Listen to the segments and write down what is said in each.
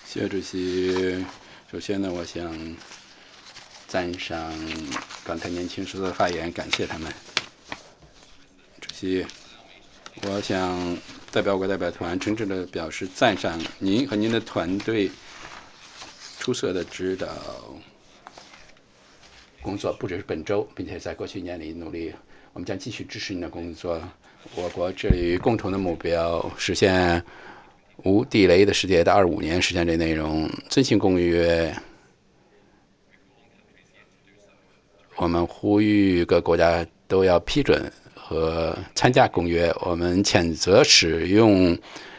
谢主席，首先呢，我想赞赏刚才年轻时的发言，感谢他们。主席，我想代表我代表团诚挚地表示赞赏您和您的团队出色的指导工作，不只是本周，并且在过去1年里努力。我们将继续支持您的工作。我国致力于共同的目标，实现无地雷的世界，到25年实现这内容。遵循公约，我们呼吁各国家都要批准和参加公约。我们谴责使用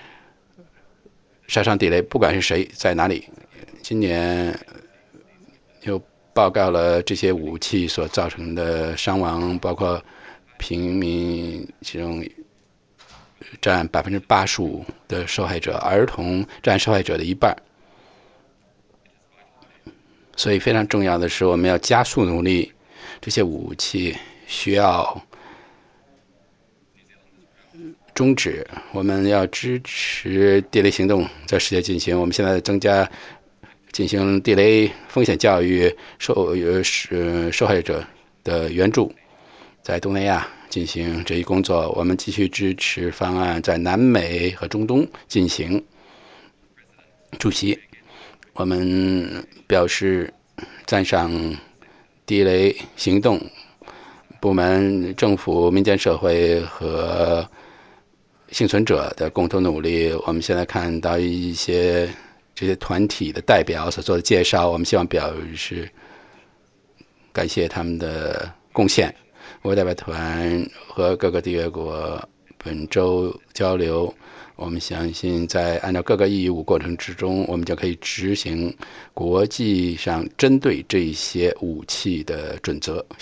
杀伤地雷，不管是谁在哪里。今年又报告了这些武器所造成的伤亡，包括平民，其中占85%的受害者，儿童占受害者的1半。所以非常重要的是，我们要加速努力，这些武器需要终止。我们要支持地雷行动在世界进行。我们现在增加进行地雷风险教育，受害者的援助，在东南亚进行这一工作。我们继续支持方案在南美和中东进行。主席，我们表示赞赏地雷行动部门、政府、民间社会和幸存者的共同努力。我们现在看到一些这些团体的代表所做的介绍，我们希望表示感谢他们的贡献。我代表团和各个缔约国本周交流，我们相信在按照各个义务过程之中，我们就可以执行国际上针对这些武器的准则。